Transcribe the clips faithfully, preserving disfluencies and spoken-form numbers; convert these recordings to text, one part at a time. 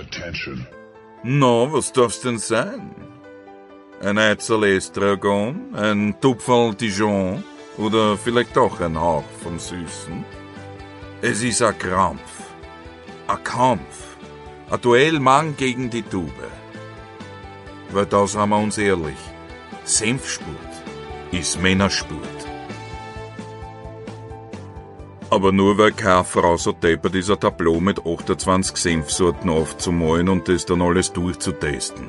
attention. No, was darf's denn sein? Ein Eizel Estragon, ein Tupferl Dijon oder vielleicht doch ein Hauch vom Süßen? Es ist ein Krampf, ein Kampf, ein Duell Mann gegen die Tube. Weil da sind wir uns ehrlich, Senfspurt ist Männerspurt. Aber nur weil keine Frau so deppert ist, ein Tableau mit achtundzwanzig Senfsorten aufzumalen und das dann alles durchzutesten.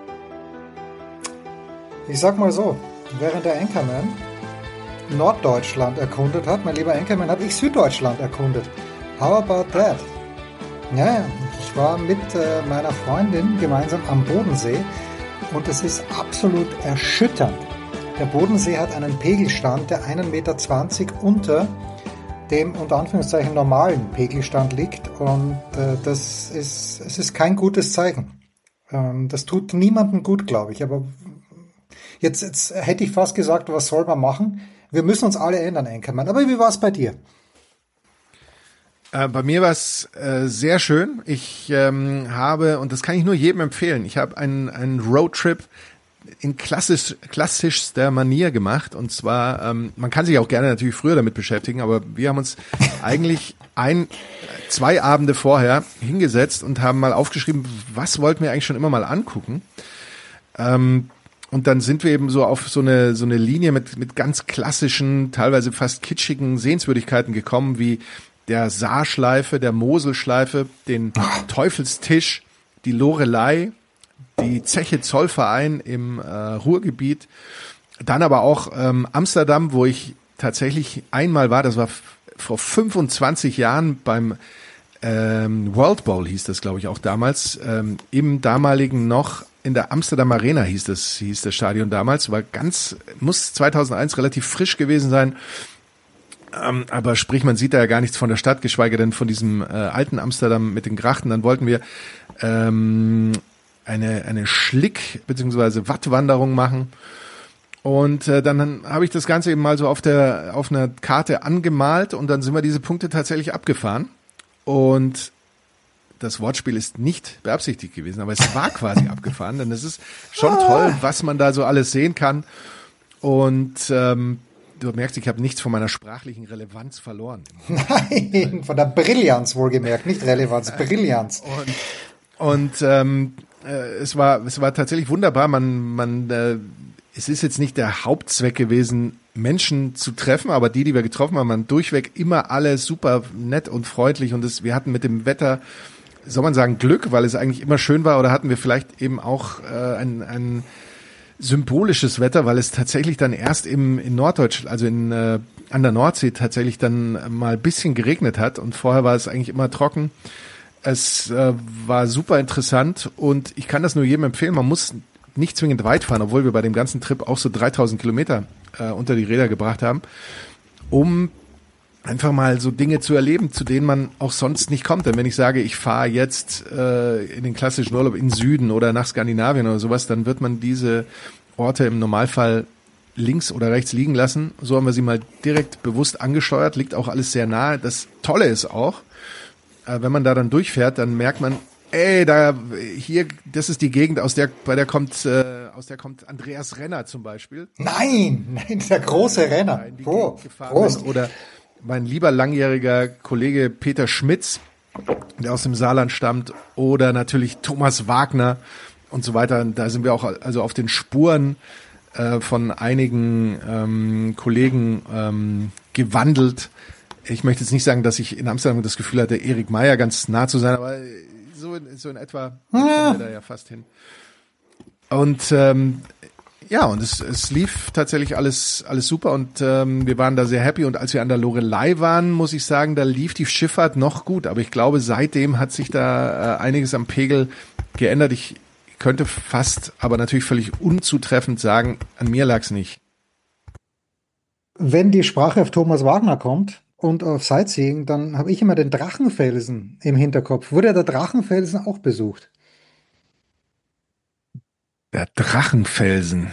Ich sag mal so, während der Anchorman Norddeutschland erkundet hat, mein lieber Anchorman, habe ich Süddeutschland erkundet. How about that? Ja, ich war mit äh, meiner Freundin gemeinsam am Bodensee und es ist absolut erschütternd. Der Bodensee hat einen Pegelstand, der einen Meter zwanzig unter dem unter Anführungszeichen normalen Pegelstand liegt und äh, das ist, es ist kein gutes Zeichen. Ähm, das tut niemandem gut, glaube ich, aber jetzt, jetzt hätte ich fast gesagt, was soll man machen? Wir müssen uns alle ändern, Anchorman. Aber wie war es bei dir? Äh, bei mir war es äh, sehr schön. Ich ähm, habe, und das kann ich nur jedem empfehlen, ich habe einen, einen Roadtrip in klassisch, klassischster Manier gemacht. Und zwar, ähm, man kann sich auch gerne natürlich früher damit beschäftigen, aber wir haben uns eigentlich ein, zwei Abende vorher hingesetzt und haben mal aufgeschrieben, was wollten wir eigentlich schon immer mal angucken. Ähm, und dann sind wir eben so auf so eine, so eine Linie mit, mit ganz klassischen, teilweise fast kitschigen Sehenswürdigkeiten gekommen, wie der Saarschleife, der Moselschleife, den Teufelstisch, die Lorelei, die Zeche Zollverein im äh, Ruhrgebiet, dann aber auch ähm, Amsterdam, wo ich tatsächlich einmal war, das war f- vor fünfundzwanzig Jahren beim ähm, World Bowl, hieß das glaube ich auch damals, ähm, im damaligen noch in der Amsterdam Arena hieß das, hieß das Stadion damals, war ganz, muss zweitausendeins relativ frisch gewesen sein, ähm, aber sprich, man sieht da ja gar nichts von der Stadt, geschweige denn von diesem äh, alten Amsterdam mit den Grachten. Dann wollten wir ähm, eine eine Schlick- bzw. Wattwanderung machen und äh, dann habe ich das Ganze eben mal so auf der auf einer Karte angemalt und dann sind wir diese Punkte tatsächlich abgefahren und das Wortspiel ist nicht beabsichtigt gewesen, aber es war quasi abgefahren, denn es ist schon toll, was man da so alles sehen kann und ähm, du merkst, ich habe nichts von meiner sprachlichen Relevanz verloren. Nein, von der Brillanz wohlgemerkt, nicht Relevanz, Brillanz. Und, und ähm, äh, es war es war tatsächlich wunderbar. Man man äh, es ist jetzt nicht der Hauptzweck gewesen, Menschen zu treffen, aber die, die wir getroffen haben, waren durchweg immer alle super nett und freundlich und es, wir hatten mit dem Wetter, soll man sagen, Glück, weil es eigentlich immer schön war, oder hatten wir vielleicht eben auch äh, ein, ein symbolisches Wetter, weil es tatsächlich dann erst im in Norddeutschland, also in äh, an der Nordsee tatsächlich dann mal ein bisschen geregnet hat und vorher war es eigentlich immer trocken. Es äh, war super interessant und ich kann das nur jedem empfehlen. Man muss nicht zwingend weit fahren, obwohl wir bei dem ganzen Trip auch so dreitausend Kilometer äh, unter die Räder gebracht haben, um einfach mal so Dinge zu erleben, zu denen man auch sonst nicht kommt. Denn wenn ich sage, ich fahre jetzt äh, in den klassischen Urlaub in Süden oder nach Skandinavien oder sowas, dann wird man diese Orte im Normalfall links oder rechts liegen lassen. So haben wir sie mal direkt bewusst angesteuert, liegt auch alles sehr nahe. Das Tolle ist auch, äh, wenn man da dann durchfährt, dann merkt man, ey, da hier, das ist die Gegend, aus der bei der kommt äh, aus der kommt Andreas Renner zum Beispiel. Nein, nein, der große Renner. Oh, Prost. Oder mein lieber langjähriger Kollege Peter Schmitz, der aus dem Saarland stammt, oder natürlich Thomas Wagner und so weiter. Da sind wir auch also auf den Spuren äh, von einigen ähm, Kollegen ähm, gewandelt. Ich möchte jetzt nicht sagen, dass ich in Amsterdam das Gefühl hatte, Erik Meyer ganz nah zu sein, aber so in, so in etwa kommen wir da ja fast hin. Und ähm, ja, und es, es lief tatsächlich alles alles super und ähm, wir waren da sehr happy. Und als wir an der Loreley waren, muss ich sagen, da lief die Schifffahrt noch gut. Aber ich glaube, seitdem hat sich da äh, einiges am Pegel geändert. Ich könnte fast, aber natürlich völlig unzutreffend sagen, an mir lag's nicht. Wenn die Sprache auf Thomas Wagner kommt und auf Sightseeing, dann habe ich immer den Drachenfelsen im Hinterkopf. Wurde der Drachenfelsen auch besucht? Der Drachenfelsen.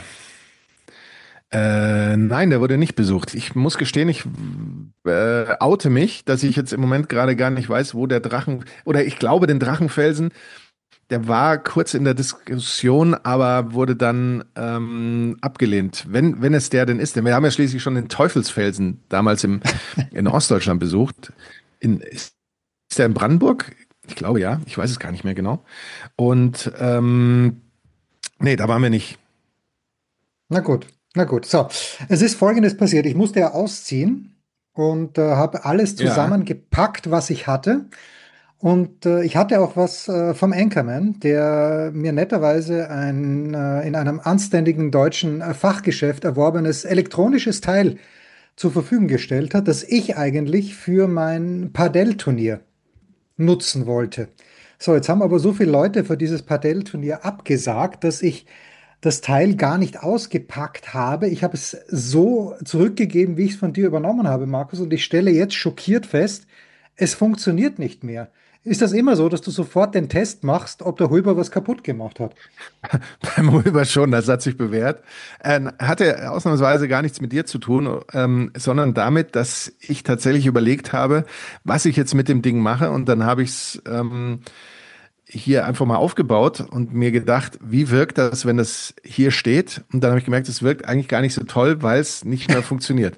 Äh, nein, der wurde nicht besucht. Ich muss gestehen, ich äh, oute mich, dass ich jetzt im Moment gerade gar nicht weiß, wo der Drachen, oder ich glaube, den Drachenfelsen, der war kurz in der Diskussion, aber wurde dann ähm, abgelehnt, wenn, wenn es der denn ist. Denn wir haben ja schließlich schon den Teufelsfelsen damals im, in Ostdeutschland besucht. In, ist, ist der in Brandenburg? Ich glaube ja, ich weiß es gar nicht mehr genau. Und ähm, nee, da waren wir nicht. Na gut, na gut. So, es ist Folgendes passiert. Ich musste ja ausziehen und äh, habe alles Ja. zusammengepackt, was ich hatte. Und äh, ich hatte auch was äh, vom Anchorman, der mir netterweise ein äh, in einem anständigen deutschen äh, Fachgeschäft erworbenes elektronisches Teil zur Verfügung gestellt hat, das ich eigentlich für mein Padel-Turnier nutzen wollte. So, jetzt haben aber so viele Leute für dieses Padel-Turnier abgesagt, dass ich das Teil gar nicht ausgepackt habe. Ich habe es so zurückgegeben, wie ich es von dir übernommen habe, Markus, und ich stelle jetzt schockiert fest, es funktioniert nicht mehr. Ist das immer so, dass du sofort den Test machst, ob der Huber was kaputt gemacht hat? Beim Röber schon, das hat sich bewährt. Ähm, hatte ausnahmsweise gar nichts mit dir zu tun, ähm, sondern damit, dass ich tatsächlich überlegt habe, was ich jetzt mit dem Ding mache. Und dann habe ich es ähm, hier einfach mal aufgebaut und mir gedacht, wie wirkt das, wenn das hier steht? Und dann habe ich gemerkt, es wirkt eigentlich gar nicht so toll, weil es nicht mehr funktioniert.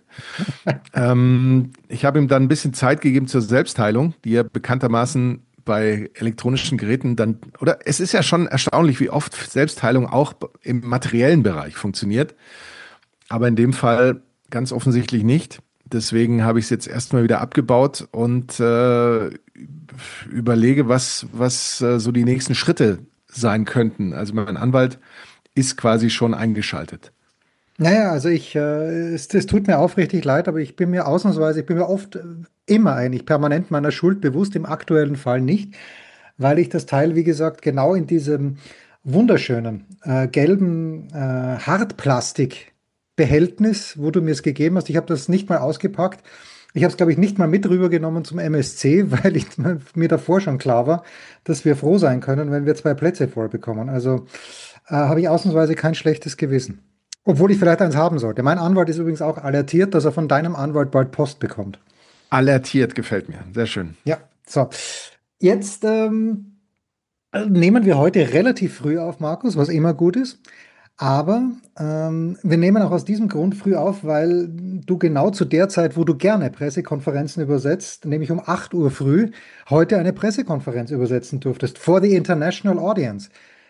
ähm, ich habe ihm dann ein bisschen Zeit gegeben zur Selbstheilung, die ja bekanntermaßen bei elektronischen Geräten dann, oder es ist ja schon erstaunlich, wie oft Selbstheilung auch im materiellen Bereich funktioniert, aber in dem Fall ganz offensichtlich nicht. Deswegen habe ich es jetzt erstmal wieder abgebaut und äh, überlege, was, was äh, so die nächsten Schritte sein könnten. Also mein Anwalt ist quasi schon eingeschaltet. Naja, also ich, äh, es, es tut mir aufrichtig leid, aber ich bin mir ausnahmsweise, ich bin mir oft äh, immer eigentlich permanent meiner Schuld bewusst, im aktuellen Fall nicht, weil ich das Teil, wie gesagt, genau in diesem wunderschönen äh, gelben äh, Hartplastikbehältnis, wo du mir es gegeben hast, ich habe das nicht mal ausgepackt. Ich habe es, glaube ich, nicht mal mit rübergenommen zum M S C, weil ich, mir davor schon klar war, dass wir froh sein können, wenn wir zwei Plätze voll bekommen. Also äh, habe ich ausnahmsweise kein schlechtes Gewissen. Obwohl ich vielleicht eins haben sollte. Mein Anwalt ist übrigens auch alertiert, dass er von deinem Anwalt bald Post bekommt. Alertiert gefällt mir. Sehr schön. Ja, so. Jetzt ähm, nehmen wir heute relativ früh auf, Markus, was immer gut ist. Aber ähm, wir nehmen auch aus diesem Grund früh auf, weil du genau zu der Zeit, wo du gerne Pressekonferenzen übersetzt, nämlich um acht Uhr früh, heute eine Pressekonferenz übersetzen durftest. For the International Audience.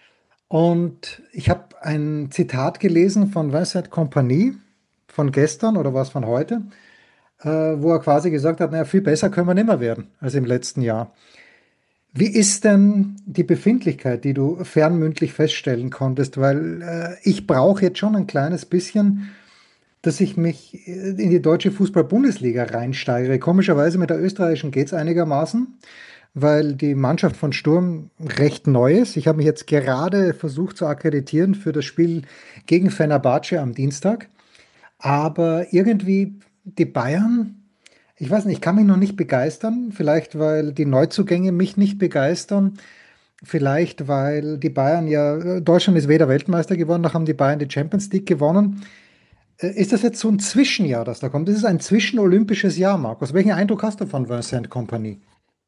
Und ich habe ein Zitat gelesen von Vincent Kompany von gestern oder was von heute, äh, wo er quasi gesagt hat, naja, viel besser können wir nicht mehr werden als im letzten Jahr. Wie ist denn die Befindlichkeit, die du fernmündlich feststellen konntest? Weil äh, ich brauche jetzt schon ein kleines bisschen, dass ich mich in die deutsche Fußball-Bundesliga reinsteigere. Komischerweise mit der österreichischen geht es einigermaßen, weil die Mannschaft von Sturm recht neu ist. Ich habe mich jetzt gerade versucht zu akkreditieren für das Spiel gegen Fenerbahce am Dienstag. Aber irgendwie die Bayern, ich weiß nicht, ich kann mich noch nicht begeistern. Vielleicht, weil die Neuzugänge mich nicht begeistern. Vielleicht, weil die Bayern ja, Deutschland ist weder Weltmeister geworden, noch haben die Bayern die Champions League gewonnen. Äh, Ist das jetzt so ein Zwischenjahr, das da kommt? Das ist ein zwischenolympisches Jahr, Markus. Welchen Eindruck hast du von Vincent Kompany?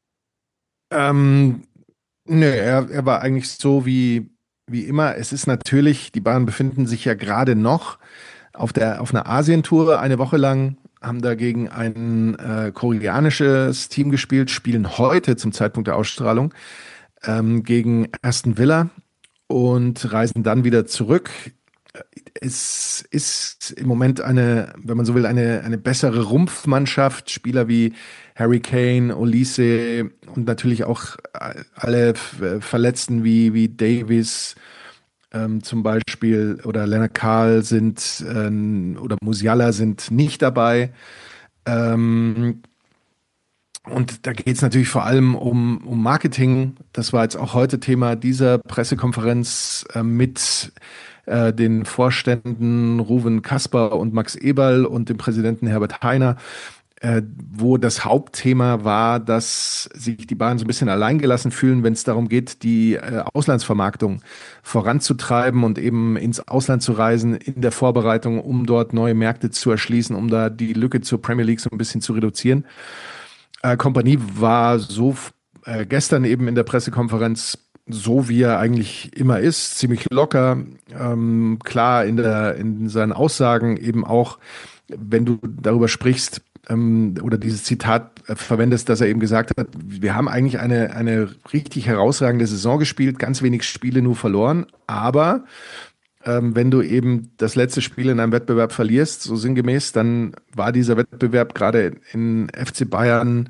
Ähm, nö, er, er war eigentlich so wie, wie immer. Es ist natürlich, die Bayern befinden sich ja gerade noch auf der, auf einer Asientour eine Woche lang, haben dagegen ein äh, koreanisches Team gespielt, spielen heute zum Zeitpunkt der Ausstrahlung ähm, gegen Aston Villa und reisen dann wieder zurück. Es ist im Moment eine, wenn man so will, eine, eine bessere Rumpfmannschaft. Spieler wie Harry Kane, Olise und natürlich auch alle Verletzten wie, wie Davies ähm, zum Beispiel oder Leonard Karl sind ähm, oder Musiala sind nicht dabei. Ähm, und da geht es natürlich vor allem um, um Marketing. Das war jetzt auch heute Thema dieser Pressekonferenz äh, mit äh, den Vorständen Ruven Kasper und Max Eberl und dem Präsidenten Herbert Hainer, äh, wo das Hauptthema war, dass sich die Bayern so ein bisschen alleingelassen fühlen, wenn es darum geht, die äh, Auslandsvermarktung voranzutreiben und eben ins Ausland zu reisen in der Vorbereitung, um dort neue Märkte zu erschließen, um da die Lücke zur Premier League so ein bisschen zu reduzieren. Äh, Kompanie war so äh, gestern eben in der Pressekonferenz so wie er eigentlich immer ist, ziemlich locker, ähm, klar in der in seinen Aussagen eben auch, wenn du darüber sprichst ähm, oder dieses Zitat äh, verwendest, dass er eben gesagt hat, wir haben eigentlich eine eine richtig herausragende Saison gespielt, ganz wenig Spiele nur verloren, aber ähm, wenn du eben das letzte Spiel in einem Wettbewerb verlierst, so sinngemäß, dann war dieser Wettbewerb gerade in F C Bayern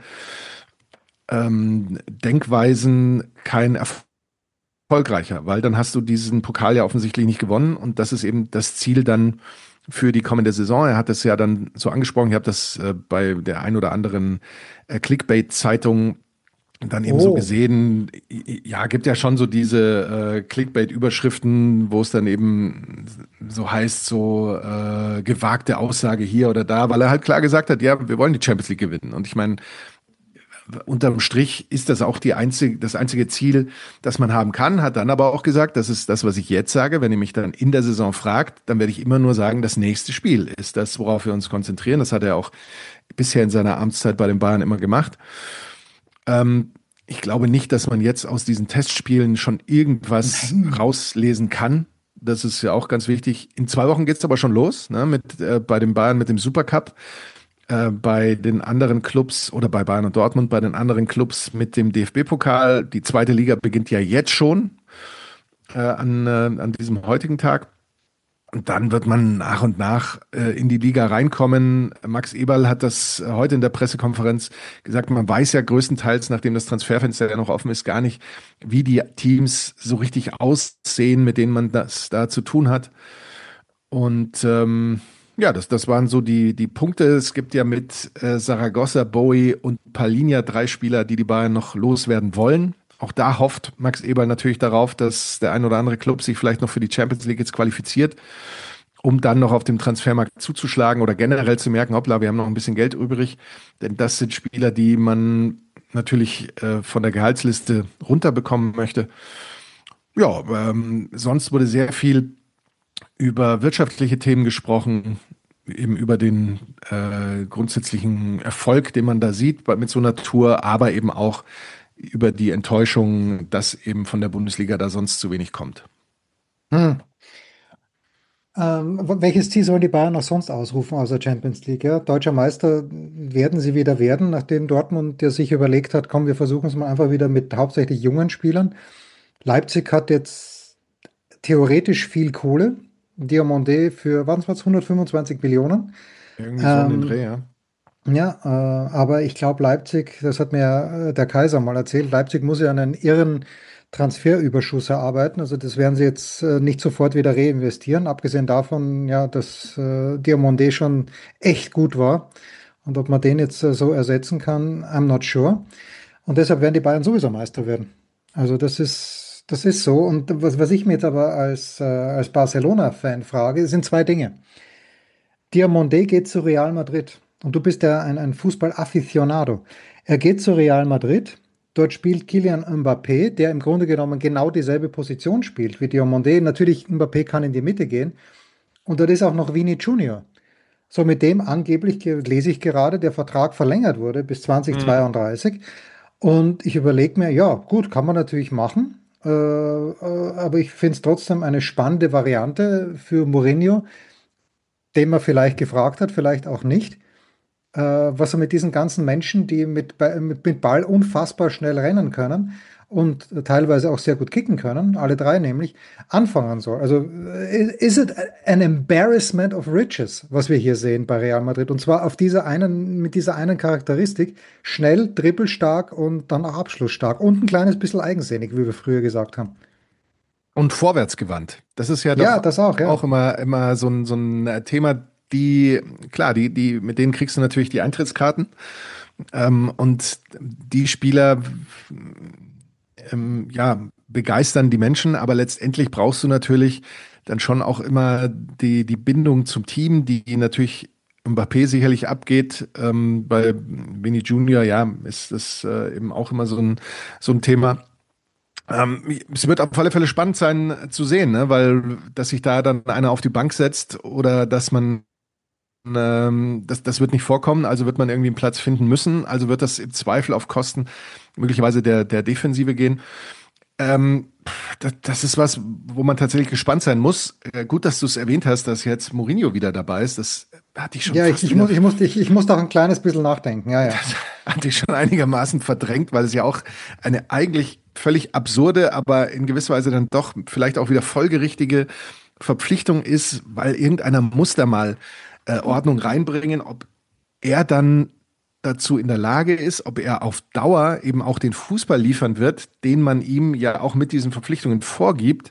ähm, Denkweisen kein Erfolg erfolgreicher, weil dann hast du diesen Pokal ja offensichtlich nicht gewonnen und das ist eben das Ziel dann für die kommende Saison. Er hat es ja dann so angesprochen, ich habe das äh, bei der ein oder anderen äh, Clickbait-Zeitung dann eben Oh. so gesehen. Ja, gibt ja schon so diese äh, Clickbait-Überschriften, wo es dann eben so heißt, so äh, gewagte Aussage hier oder da, weil er halt klar gesagt hat, ja, wir wollen die Champions League gewinnen. Und ich meine, unterm Strich ist das auch die einzige, das einzige Ziel, das man haben kann, hat dann aber auch gesagt, das ist das, was ich jetzt sage, wenn ihr mich dann in der Saison fragt, dann werde ich immer nur sagen, das nächste Spiel ist das, worauf wir uns konzentrieren. Das hat er auch bisher in seiner Amtszeit bei den Bayern immer gemacht. Ähm, ich glaube nicht, dass man jetzt aus diesen Testspielen schon irgendwas Nein. rauslesen kann. Das ist ja auch ganz wichtig. In zwei Wochen geht es aber schon los, ne, mit, äh, bei den Bayern mit dem Supercup. Äh, bei den anderen Clubs oder bei Bayern und Dortmund, bei den anderen Clubs mit dem D F B-Pokal. Die zweite Liga beginnt ja jetzt schon äh, an, äh, an diesem heutigen Tag. Und dann wird man nach und nach äh, in die Liga reinkommen. Max Eberl hat das äh, heute in der Pressekonferenz gesagt, man weiß ja größtenteils, nachdem das Transferfenster ja noch offen ist, gar nicht, wie die Teams so richtig aussehen, mit denen man das da zu tun hat. Und ähm, ja, das, das waren so die, die Punkte. Es gibt ja mit äh, Saragossa, Bowie und Palhinha drei Spieler, die die Bayern noch loswerden wollen. Auch da hofft Max Eberl natürlich darauf, dass der ein oder andere Club sich vielleicht noch für die Champions League jetzt qualifiziert, um dann noch auf dem Transfermarkt zuzuschlagen oder generell zu merken, hoppla, wir haben noch ein bisschen Geld übrig. Denn das sind Spieler, die man natürlich äh, von der Gehaltsliste runterbekommen möchte. Ja, ähm, sonst wurde sehr viel über wirtschaftliche Themen gesprochen, eben über den äh, grundsätzlichen Erfolg, den man da sieht bei, mit so einer Tour, aber eben auch über die Enttäuschung, dass eben von der Bundesliga da sonst zu wenig kommt. Hm. Ähm, welches Ziel sollen die Bayern noch sonst ausrufen außer Champions League? Ja? Deutscher Meister werden sie wieder werden, nachdem Dortmund ja sich überlegt hat, komm, wir versuchen es mal einfach wieder mit hauptsächlich jungen Spielern. Leipzig hat jetzt theoretisch viel Kohle. Diomande für, waren es hundertfünfundzwanzig Millionen? Irgendwie so um den Ähm, Dreh, ja. Ja, äh, aber ich glaube, Leipzig, das hat mir ja, äh, der Kaiser mal erzählt, Leipzig muss ja einen irren Transferüberschuss erarbeiten. Also das werden sie jetzt äh, nicht sofort wieder reinvestieren, abgesehen davon, ja, dass äh, Diomande schon echt gut war. Und ob man den jetzt äh, so ersetzen kann, I'm not sure. Und deshalb werden die Bayern sowieso Meister werden. Also das ist, das ist so. Und was, was ich mir jetzt aber als, äh, als Barcelona-Fan frage, sind zwei Dinge. Diomande geht zu Real Madrid und du bist ja ein, ein Fußball-Aficionado. Er geht zu Real Madrid, dort spielt Kylian Mbappé, der im Grunde genommen genau dieselbe Position spielt wie Diomande. Natürlich, Mbappé kann in die Mitte gehen und dort ist auch noch Vini Junior. So mit dem angeblich, ge- lese ich gerade, der Vertrag verlängert wurde bis zweitausendzweiunddreißig. Und ich überlege mir, ja, gut, kann man natürlich machen, äh, äh, aber ich finde es trotzdem eine spannende Variante für Mourinho, den man vielleicht gefragt hat, vielleicht auch nicht, äh, was er mit diesen ganzen Menschen, die mit, Ba- mit, mit Ball unfassbar schnell rennen können und teilweise auch sehr gut kicken können, alle drei nämlich, anfangen soll. Also äh, is it an embarrassment of riches, was wir hier sehen bei Real Madrid? Und zwar auf dieser einen, mit dieser einen Charakteristik, schnell, dribbelstark und dann auch abschlussstark und ein kleines bisschen eigensinnig, wie wir früher gesagt haben. Und vorwärtsgewandt. Das ist ja Ja, doch das auch, ja. auch immer, immer so ein, so ein Thema, die, klar, die, die, mit denen kriegst du natürlich die Eintrittskarten. Ähm, und die Spieler, ähm, ja, begeistern die Menschen, aber letztendlich brauchst du natürlich dann schon auch immer die, die Bindung zum Team, die natürlich Mbappé sicherlich abgeht. Ähm, bei Vini Junior, ja, ist das äh, eben auch immer so ein, so ein Thema. Ähm, es wird auf alle Fälle spannend sein zu sehen, ne? Weil, dass sich da dann einer auf die Bank setzt oder dass man, ähm, das, das wird nicht vorkommen, also wird man irgendwie einen Platz finden müssen, also wird das im Zweifel auf Kosten möglicherweise der, der Defensive gehen. Ähm, das, das ist was, wo man tatsächlich gespannt sein muss. Äh, gut, dass du es erwähnt hast, dass jetzt Mourinho wieder dabei ist. Das hatte ich schon Ja, ich, fast ich, wieder, muss, ich, muss, ich, ich muss doch ein kleines bisschen nachdenken. Ja, ja. das hatte ich schon einigermaßen verdrängt, weil es ja auch eine eigentlich völlig absurde, aber in gewisser Weise dann doch vielleicht auch wieder folgerichtige Verpflichtung ist, weil irgendeiner muss da mal äh, Ordnung reinbringen, ob er dann dazu in der Lage ist, ob er auf Dauer eben auch den Fußball liefern wird, den man ihm ja auch mit diesen Verpflichtungen vorgibt.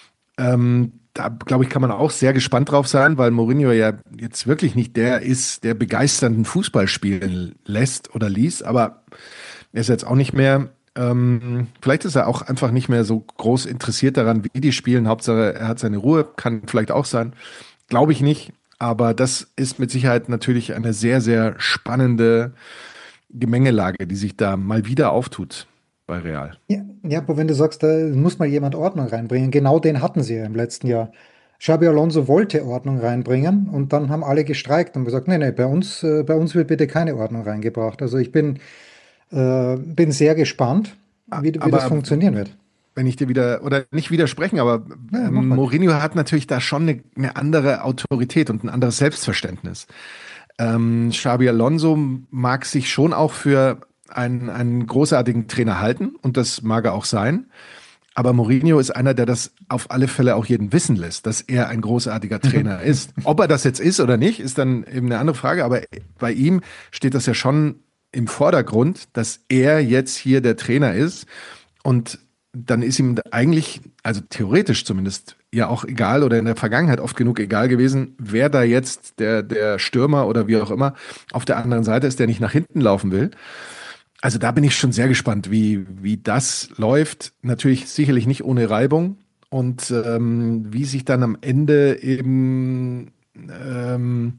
Ähm, da, glaube ich, kann man auch sehr gespannt drauf sein, weil Mourinho ja jetzt wirklich nicht der ist, der begeisternden Fußball spielen lässt oder ließ, aber er ist jetzt auch nicht mehr, ähm, vielleicht ist er auch einfach nicht mehr so groß interessiert daran, wie die spielen. Hauptsache, er hat seine Ruhe, kann vielleicht auch sein. Glaube ich nicht. Aber das ist mit Sicherheit natürlich eine sehr, sehr spannende Gemengelage, die sich da mal wieder auftut bei Real. Ja, ja, aber wenn du sagst, da muss mal jemand Ordnung reinbringen, genau den hatten sie ja im letzten Jahr. Xabi Alonso wollte Ordnung reinbringen und dann haben alle gestreikt und gesagt, nee, nee, bei uns, äh, bei uns wird bitte keine Ordnung reingebracht. Also ich bin, äh, bin sehr gespannt, wie, wie das Aber funktionieren wird. wenn ich dir wieder, oder nicht widersprechen, aber Ja, mach ähm, mal. Mourinho hat natürlich da schon eine, eine andere Autorität und ein anderes Selbstverständnis. Ähm, Xabi Alonso mag sich schon auch für einen, einen großartigen Trainer halten und das mag er auch sein. Aber Mourinho ist einer, der das auf alle Fälle auch jeden wissen lässt, dass er ein großartiger Trainer ist. Ob er das jetzt ist oder nicht, ist dann eben eine andere Frage. Aber bei ihm steht das ja schon im Vordergrund, dass er jetzt hier der Trainer ist. Und dann ist ihm eigentlich, also theoretisch zumindest, ja auch egal oder in der Vergangenheit oft genug egal gewesen, wer da jetzt der, der Stürmer oder wie auch immer auf der anderen Seite ist, der nicht nach hinten laufen will. Also da bin ich schon sehr gespannt, wie, wie das läuft. Natürlich sicherlich nicht ohne Reibung und ähm, wie sich dann am Ende eben ähm,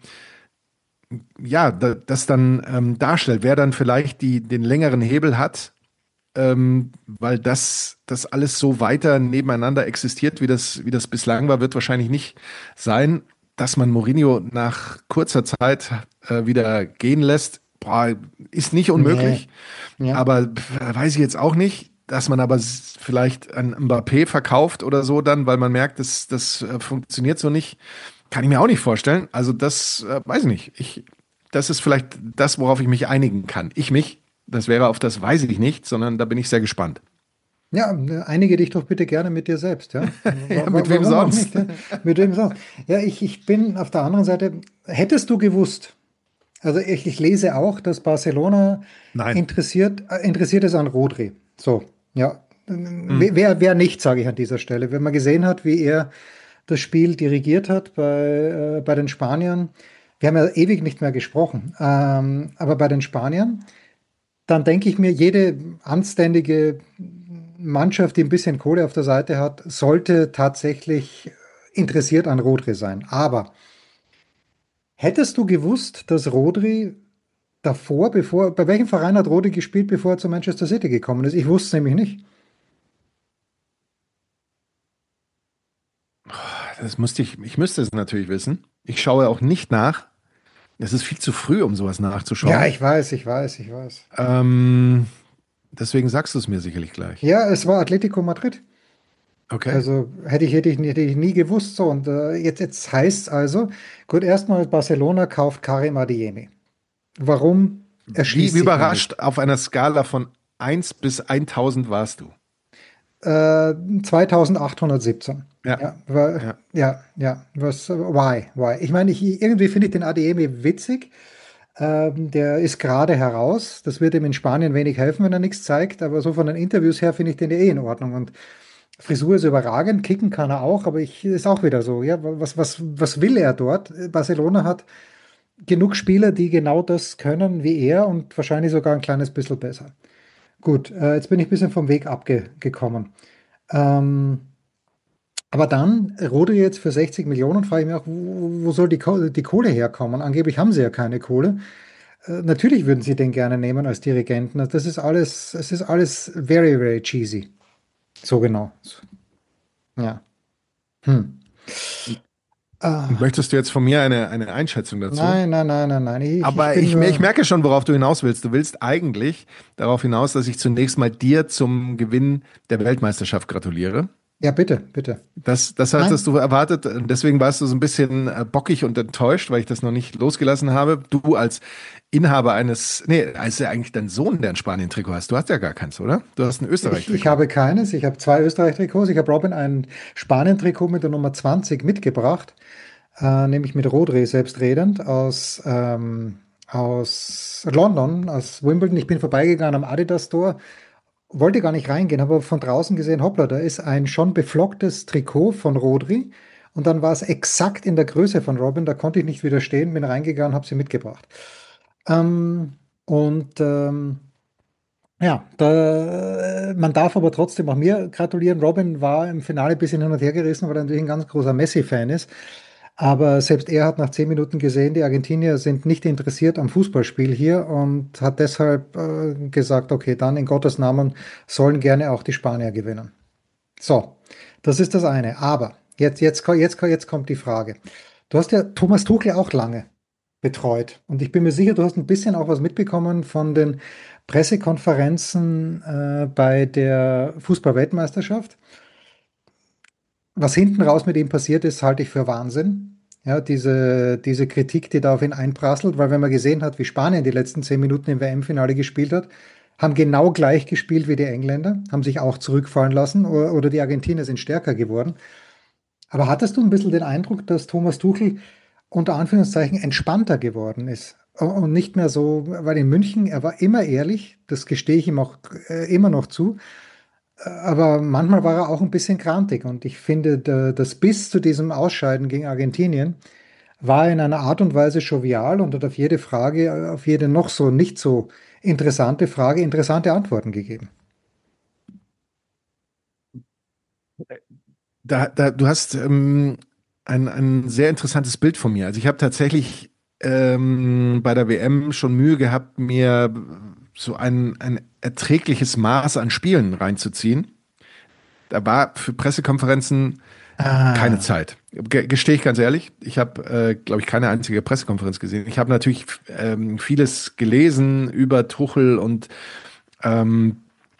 ja, da, das dann ähm, darstellt, wer dann vielleicht die, den längeren Hebel hat, ähm, weil das, das alles so weiter nebeneinander existiert, wie das, wie das bislang war, wird wahrscheinlich nicht sein, dass man Mourinho nach kurzer Zeit äh, wieder gehen lässt. Boah, ist nicht Nee, unmöglich, ja. aber pf, weiß ich jetzt auch nicht, dass man aber s- vielleicht an Mbappé verkauft oder so dann, weil man merkt, das, das äh, funktioniert so nicht, kann ich mir auch nicht vorstellen. Also das äh, weiß ich nicht. Ich, das ist vielleicht das, worauf ich mich einigen kann. Ich mich, das wäre auf das weiß ich nicht, sondern da bin ich sehr gespannt. Ja, einige dich doch bitte gerne mit dir selbst, ja. Ja, Wa- wa- mit wem Warum auch sonst? nicht, ja? Mit wem sonst? Ja, ich, ich bin auf der anderen Seite, hättest du gewusst, also ich, ich lese auch, dass Barcelona Nein. interessiert, äh, interessiert ist an Rodri. So, ja. Hm. Wer, wer wer nicht, sage ich an dieser Stelle. Wenn man gesehen hat, wie er das Spiel dirigiert hat bei, äh, bei den Spaniern, wir haben ja ewig nicht mehr gesprochen, ähm, aber bei den Spaniern, dann denke ich mir, jede anständige Mannschaft, die ein bisschen Kohle auf der Seite hat, sollte tatsächlich interessiert an Rodri sein. Aber hättest du gewusst, dass Rodri davor, bevor, bei welchem Verein hat Rodri gespielt, bevor er zu Manchester City gekommen ist? Ich wusste es nämlich nicht. Das musste ich, ich müsste es natürlich wissen. Ich schaue auch nicht nach. Es ist viel zu früh, um sowas Ja, nachzuschauen. ich weiß, ich weiß, ich weiß. Ähm, deswegen sagst du es mir sicherlich gleich. Ja, es war Atletico Madrid. Okay. Also hätte ich, hätte ich, hätte ich nie gewusst. So, und äh, jetzt, jetzt heißt es also, gut, erstmal Barcelona kauft Karim Adeyemi. Warum Wie, erschließt wie sich mir nicht? überrascht auf einer Skala von eins bis tausend warst du? Äh, zweitausendachthundertsiebzehn. Ja, Ja, wa- ja. ja, ja. Was, why, why? Ich meine, ich, irgendwie finde ich den Adeyemi witzig. Ähm, der ist gerade heraus. Das wird ihm in Spanien wenig helfen, wenn er nichts zeigt. Aber so von den Interviews her finde ich den ja eh in Ordnung. Und Frisur ist überragend, kicken kann er auch, aber ich ist auch wieder so. Ja, was, was, was will er dort? Barcelona hat genug Spieler, die genau das können wie er und wahrscheinlich sogar ein kleines bisschen besser. Gut, äh, jetzt bin ich ein bisschen vom Weg abgekommen. Ähm, aber dann, Rodri jetzt für sechzig Millionen, frage ich mich auch, wo, wo soll die, Ko die Kohle herkommen? Angeblich haben sie ja keine Kohle. Äh, natürlich würden sie den gerne nehmen als Dirigenten. Also das ist alles, es ist alles very, very cheesy. So genau. Ja. Hm. Ah, Und möchtest du jetzt von mir eine, eine Einschätzung dazu? nein, nein, nein, nein, nein. Ich, ich Aber bin ich, nur. ich merke schon, worauf du hinaus willst. Du willst eigentlich darauf hinaus, dass ich zunächst mal dir zum Gewinn der Weltmeisterschaft gratuliere. Ja, bitte, bitte. Das, das hattest Nein, du erwartet. Deswegen warst du so ein bisschen äh, bockig und enttäuscht, weil ich das noch nicht losgelassen habe. Du als Inhaber eines, nee, ist ja eigentlich dein Sohn, der ein Spanien-Trikot hast. Du hast ja gar keins, oder? Du hast ein ich, ich Österreich-Trikot. habe keines. Ich habe zwei Österreich-Trikots. Ich habe Robin ein Spanien-Trikot mit der Nummer zwanzig mitgebracht, äh, nämlich mit Rodri selbstredend aus, ähm, aus London, aus Wimbledon. Ich bin vorbeigegangen am Adidas Store, wollte gar nicht reingehen, habe aber von draußen gesehen, hoppla, da ist ein schon beflocktes Trikot von Rodri. Und dann war es exakt in der Größe von Robin, da konnte ich nicht widerstehen, bin reingegangen, habe sie mitgebracht. Ähm, und ähm, ja, da, man darf aber trotzdem auch mir gratulieren. Robin war im Finale ein bisschen hin und her gerissen, weil er natürlich ein ganz großer Messi-Fan ist. Aber selbst er hat nach zehn Minuten gesehen, die Argentinier sind nicht interessiert am Fußballspiel hier und hat deshalb äh, gesagt, okay, dann in Gottes Namen sollen gerne auch die Spanier gewinnen. So, das ist das eine. Aber jetzt, jetzt, ko- jetzt, ko- jetzt kommt die Frage. Du hast ja Thomas Tuchel auch lange betreut. Und ich bin mir sicher, du hast ein bisschen auch was mitbekommen von den Pressekonferenzen äh, bei der Fußball-Weltmeisterschaft. Was hinten raus mit ihm passiert ist, halte ich für Wahnsinn. Ja, diese, diese Kritik, die da auf ihn einprasselt, weil wenn man gesehen hat, wie Spanien die letzten zehn Minuten im W M-Finale gespielt hat, haben genau gleich gespielt wie die Engländer, haben sich auch zurückfallen lassen oder, oder die Argentinier sind stärker geworden. Aber hattest du ein bisschen den Eindruck, dass Thomas Tuchel unter Anführungszeichen entspannter geworden ist? Und nicht mehr so, weil in München, er war immer ehrlich, das gestehe ich ihm auch äh, immer noch zu, aber manchmal war er auch ein bisschen grantig. Und ich finde, da- das bis zu diesem Ausscheiden gegen Argentinien war er in einer Art und Weise jovial und hat auf jede Frage, auf jede noch so nicht so interessante Frage interessante Antworten gegeben. Da, da, du hast ähm, ein, ein sehr interessantes Bild von mir. Also ich habe tatsächlich ähm, bei der W M schon Mühe gehabt, mir so ein, ein erträgliches Maß an Spielen reinzuziehen. Da war für Pressekonferenzen keine Ah, Zeit. Ge Gestehe ich ganz ehrlich. Ich habe, äh, glaube ich, keine einzige Pressekonferenz gesehen. Ich habe natürlich ähm, vieles gelesen über Tuchel und ähm,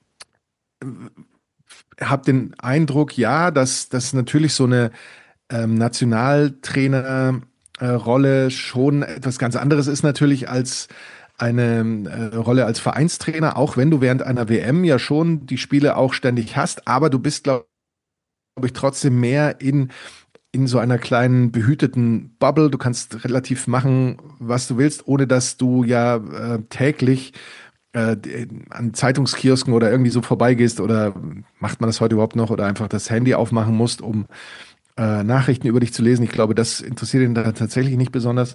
habe den Eindruck, ja, dass das natürlich so eine ähm, Nationaltrainer äh, Rolle schon etwas ganz anderes ist natürlich als eine äh, Rolle als Vereinstrainer, auch wenn du während einer W M ja schon die Spiele auch ständig hast, aber du bist, glaube ich, trotzdem mehr in, in so einer kleinen behüteten Bubble. Du kannst relativ machen, was du willst, ohne dass du ja äh, täglich äh, an Zeitungskiosken oder irgendwie so vorbeigehst oder macht man das heute überhaupt noch oder einfach das Handy aufmachen musst, um äh, Nachrichten über dich zu lesen. Ich glaube, das interessiert ihn da tatsächlich nicht besonders.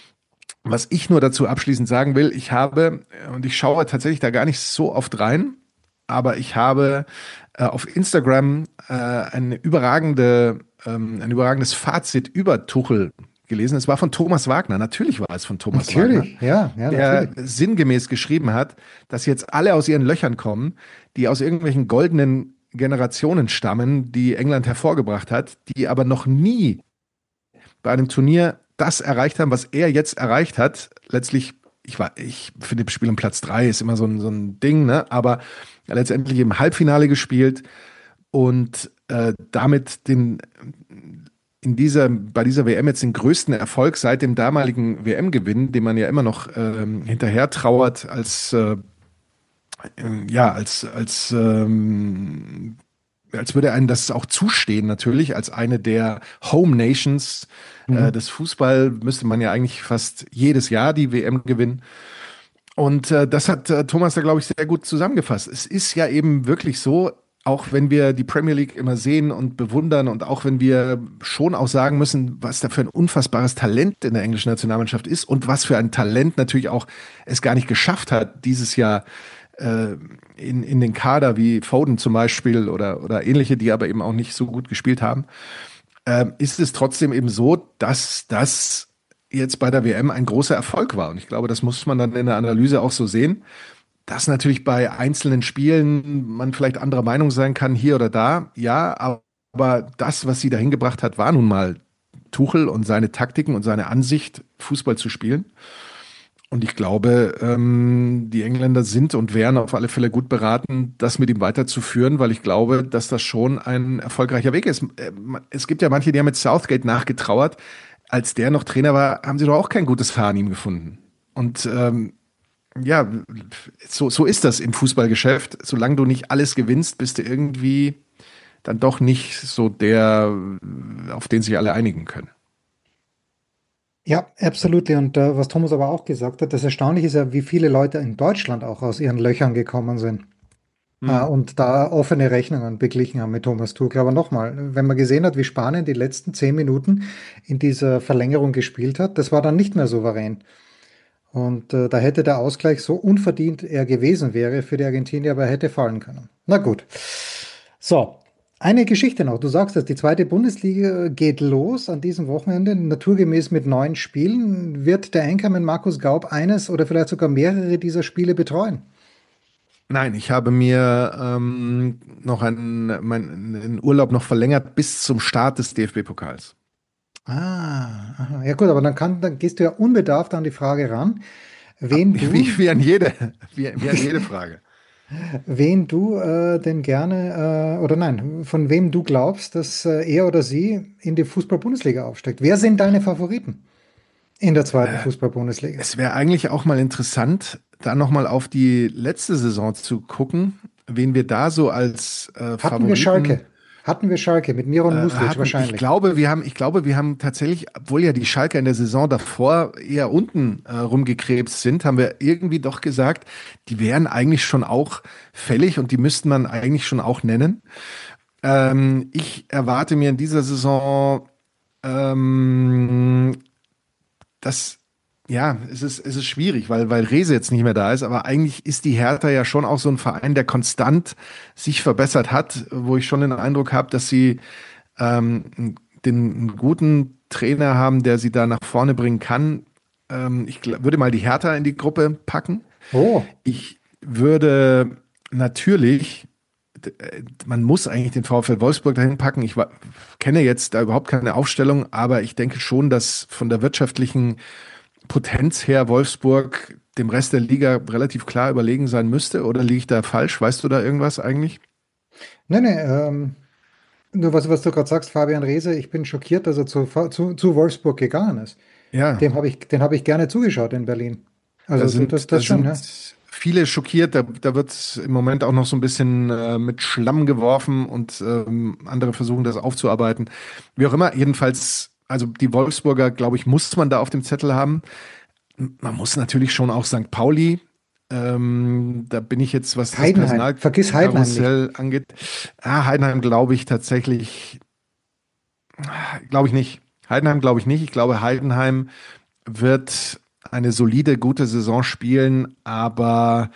Was ich nur dazu abschließend sagen will, ich habe, und ich schaue tatsächlich da gar nicht so oft rein, aber ich habe äh, auf Instagram äh, eine überragende, ähm, ein überragendes Fazit über Tuchel gelesen. Es war von Thomas Wagner. Natürlich war es von Thomas Wagner, natürlich, ja, ja, der natürlich. sinngemäß geschrieben hat, dass jetzt alle aus ihren Löchern kommen, die aus irgendwelchen goldenen Generationen stammen, die England hervorgebracht hat, die aber noch nie bei einem Turnier das erreicht haben, was er jetzt erreicht hat. Letztlich, ich war, ich finde, Spiel um Platz drei ist immer so ein, so ein Ding, ne? Aber letztendlich im Halbfinale gespielt und äh, damit den in dieser, bei dieser W M jetzt den größten Erfolg seit dem damaligen W M-Gewinn, den man ja immer noch ähm, hinterher trauert, als äh, ähm, ja, als, als ähm, als würde einem das auch zustehen, natürlich, als eine der Home Nations äh, Mhm. des Fußball müsste man ja eigentlich fast jedes Jahr die W M gewinnen. Und äh, das hat äh, Thomas da, glaube ich, sehr gut zusammengefasst. Es ist ja eben wirklich so, auch wenn wir die Premier League immer sehen und bewundern und auch wenn wir schon auch sagen müssen, was da für ein unfassbares Talent in der englischen Nationalmannschaft ist und was für ein Talent natürlich auch es gar nicht geschafft hat, dieses Jahr äh, in, in den Kader wie Foden zum Beispiel oder, oder ähnliche, die aber eben auch nicht so gut gespielt haben, äh, ist es trotzdem eben so, dass das jetzt bei der W M ein großer Erfolg war. Und ich glaube, das muss man dann in der Analyse auch so sehen, dass natürlich bei einzelnen Spielen man vielleicht anderer Meinung sein kann, hier oder da, ja, aber das, was sie dahin gebracht hat, war nun mal Tuchel und seine Taktiken und seine Ansicht, Fußball zu spielen. Und ich glaube, ähm, die Engländer sind und wären auf alle Fälle gut beraten, das mit ihm weiterzuführen, weil ich glaube, dass das schon ein erfolgreicher Weg ist. Es gibt ja manche, die haben mit Southgate nachgetrauert. Als der noch Trainer war, haben sie doch auch kein gutes Haar an ihm gefunden. Und ähm, ja, so, so ist das im Fußballgeschäft. Solange du nicht alles gewinnst, bist du irgendwie dann doch nicht so der, auf den sich alle einigen können. Ja, absolut. Und äh, was Thomas aber auch gesagt hat, das Erstaunliche ist ja, wie viele Leute in Deutschland auch aus ihren Löchern gekommen sind. Äh, Hm. und da offene Rechnungen beglichen haben mit Thomas Tuchel. Aber nochmal, wenn man gesehen hat, wie Spanien die letzten zehn Minuten in dieser Verlängerung gespielt hat, das war dann nicht mehr souverän. Und äh, da hätte der Ausgleich so unverdient er gewesen wäre für die Argentinier, aber er hätte fallen können. Na gut. So, eine Geschichte noch. Du sagst es, die zweite Bundesliga geht los an diesem Wochenende, naturgemäß mit neun Spielen. Wird der Anchorman Markus Gaub eines oder vielleicht sogar mehrere dieser Spiele betreuen? Nein, ich habe mir ähm, noch einen, meinen Urlaub noch verlängert bis zum Start des D F B-Pokals. Ah, aha. Ja gut, aber dann, kann, dann gehst du ja unbedarft an die Frage ran, wen du, Wie, wie an jede, wie, wie an jede Frage. wen du äh, denn gerne, äh, oder nein, von wem du glaubst, dass äh, er oder sie in die Fußball-Bundesliga aufsteigt. Wer sind deine Favoriten in der zweiten Fußball-Bundesliga? Es wäre eigentlich auch mal interessant, da nochmal auf die letzte Saison zu gucken, wen wir da so als äh, Hatten Favoriten wir Schalke? Hatten wir Schalke mit Miron äh, Muslic hatten. Ich wahrscheinlich. glaube, wir haben, ich glaube, wir haben tatsächlich, obwohl ja die Schalker in der Saison davor eher unten äh, rumgekrebst sind, haben wir irgendwie doch gesagt, die wären eigentlich schon auch fällig und die müsste man eigentlich schon auch nennen. Ähm, ich erwarte mir in dieser Saison, ähm, dass ja, es ist, es ist schwierig, weil, weil Rehse jetzt nicht mehr da ist, aber eigentlich ist die Hertha ja schon auch so ein Verein, der konstant sich verbessert hat, wo ich schon den Eindruck habe, dass sie ähm, den einen guten Trainer haben, der sie da nach vorne bringen kann. Ähm, ich gl- würde mal die Hertha in die Gruppe packen. Oh, Ich würde natürlich, d- äh, man muss eigentlich den VfL Wolfsburg dahin packen. Ich wa- kenne jetzt da überhaupt keine Aufstellung, aber ich denke schon, dass von der wirtschaftlichen Potenz her Wolfsburg dem Rest der Liga relativ klar überlegen sein müsste. Oder liege ich da falsch? Weißt du da irgendwas eigentlich? nee, nee, ähm, nur was, was du gerade sagst, Fabian Reese, ich bin schockiert, dass er zu, zu, zu Wolfsburg gegangen ist. Ja, Dem habe ich, den habe ich gerne zugeschaut in Berlin. da Also d- das, sind, da das schon, sind ja. viele schockiert. Da, da wird im Moment auch noch so ein bisschen äh, mit Schlamm geworfen und ähm, andere versuchen das aufzuarbeiten. Wie auch immer, jedenfalls, also die Wolfsburger, glaube ich, muss man da auf dem Zettel haben. Man muss natürlich schon auch Sankt Pauli. Ähm, da bin ich jetzt, was das Heidenheim, vergiss Heidenheim nicht. Personalkarussell angeht. Ah, Heidenheim glaube ich tatsächlich, glaube ich nicht. Heidenheim glaube ich nicht. Ich glaube, Heidenheim wird eine solide, gute Saison spielen, aber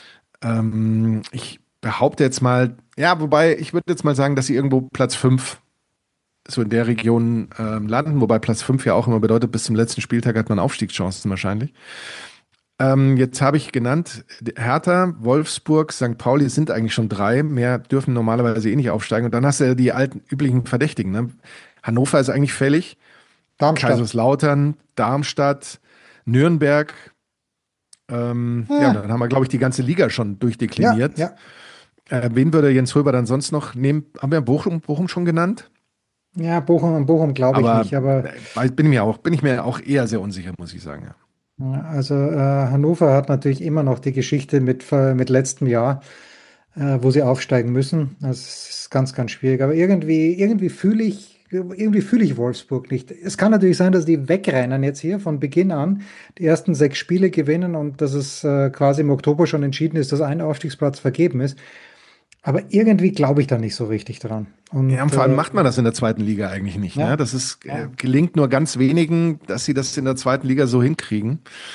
ähm, ich behaupte jetzt mal, ja, wobei ich würde jetzt mal sagen, dass sie irgendwo Platz fünf so in der Region ähm, landen, wobei Platz fünf ja auch immer bedeutet, bis zum letzten Spieltag hat man Aufstiegschancen wahrscheinlich. Ähm, jetzt habe ich genannt, Hertha, Wolfsburg, Sankt Pauli sind eigentlich schon drei. Mehr dürfen normalerweise eh nicht aufsteigen. Und dann hast du ja die alten üblichen Verdächtigen. Ne? Hannover ist eigentlich fällig. Darmstadt. Kaiserslautern, Darmstadt, Nürnberg. Ähm, Ah. ja, und dann haben wir, glaube ich, die ganze Liga schon Ja, durchdekliniert. ja. Äh, wen würde Jens Röber dann sonst noch nehmen? Haben wir Bochum, Bochum schon genannt? Ja, Bochum und Bochum glaube ich Aber nicht. Aber äh, bin ich mir auch, bin ich mir auch eher sehr unsicher, muss ich sagen. Ja. ja, also äh, Hannover hat natürlich immer noch die Geschichte mit, ver- mit letztem Jahr, äh, wo sie aufsteigen müssen. Das ist ganz, ganz schwierig. Aber irgendwie, irgendwie fühle ich, irgendwie fühle ich Wolfsburg nicht. Es kann natürlich sein, dass die wegrennen jetzt hier von Beginn an, die ersten sechs Spiele gewinnen und dass es äh, quasi im Oktober schon entschieden ist, dass ein Aufstiegsplatz vergeben ist. Aber irgendwie glaube ich da nicht so richtig dran. Und Ja, und vor allem äh, macht man das in der zweiten Liga eigentlich nicht. ja, Ne? Das ist, äh, ja. gelingt nur ganz wenigen, dass sie das in der zweiten Liga so hinkriegen.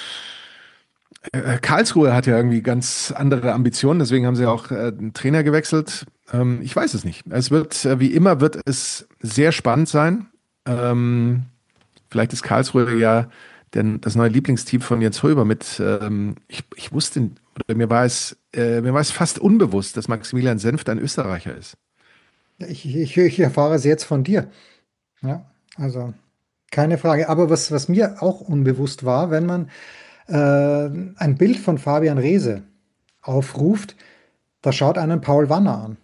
Äh, Karlsruhe hat ja irgendwie ganz andere Ambitionen, deswegen haben sie auch äh, den Trainer gewechselt. Ähm, ich weiß es nicht. Es wird, äh, wie immer, wird es sehr spannend sein. Ähm, vielleicht ist Karlsruhe ja denn das neue Lieblingsteam von Jens Röber mit, ähm, ich, ich wusste, oder mir war es, äh, mir war es fast unbewusst, dass Maximilian Senft ein Österreicher ist. Ich, ich, ich erfahre es jetzt von dir. Ja, also. Keine Frage. Aber was, was mir auch unbewusst war, wenn man äh, ein Bild von Fabian Reese aufruft, da schaut einen Paul Wanner an.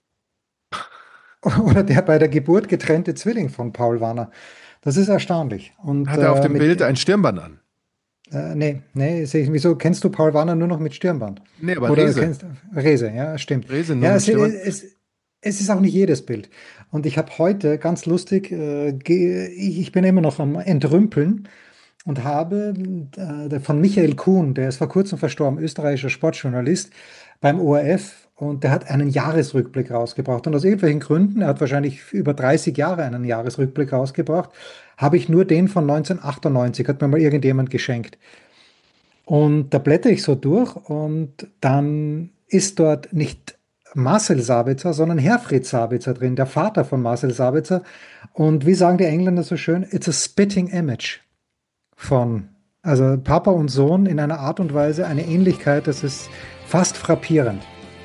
Oder der bei der Geburt getrennte Zwilling von Paul Wanner. Das ist erstaunlich. Und, Hat er auf äh, dem mit, Bild ein Stirnband an? Äh, nee, nee, sehe ich. Wieso kennst du Paul Wanner nur noch mit Stirnband? Nee, aber Oder Reese. Kennst, Reese, ja, stimmt. Reese nur ja, mit es, Stirnband. es, es ist auch nicht jedes Bild. Und ich habe heute, ganz lustig, äh, ge- ich bin immer noch am Entrümpeln und habe äh, von Michael Kuhn, der ist vor kurzem verstorben, österreichischer Sportjournalist beim O R F, und der hat einen Jahresrückblick rausgebracht. Und aus irgendwelchen Gründen, er hat wahrscheinlich über dreißig Jahre einen Jahresrückblick rausgebracht, habe ich nur den von neunzehnhundertachtundneunzig, hat mir mal irgendjemand geschenkt. Und da blätter ich so durch und dann ist dort nicht Marcel Sabitzer, sondern Herfried Sabitzer drin, der Vater von Marcel Sabitzer. Und wie sagen die Engländer so schön, it's a spitting image von, also Papa und Sohn in einer Art und Weise, eine Ähnlichkeit, das ist fast frappierend.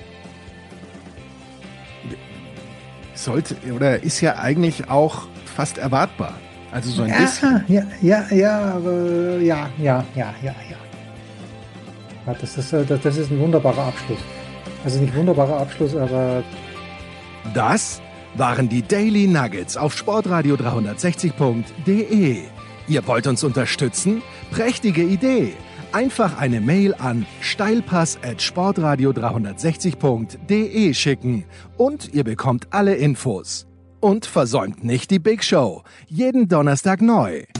Sollte, oder ist ja eigentlich auch fast erwartbar. Also so ein Ja, bisschen. ja, ja, ja, aber ja, ja, ja, ja, ja. Ja, das ist, äh, das, das ist ein wunderbarer Abschluss. Also nicht wunderbarer Abschluss, aber Das waren die Daily Nuggets auf sportradio dreihundertsechzig punkt de. Ihr wollt uns unterstützen? Prächtige Idee! Einfach eine Mail an steilpass at sportradio dreihundertsechzig punkt de schicken und ihr bekommt alle Infos. Und versäumt nicht die Big Show. Jeden Donnerstag neu.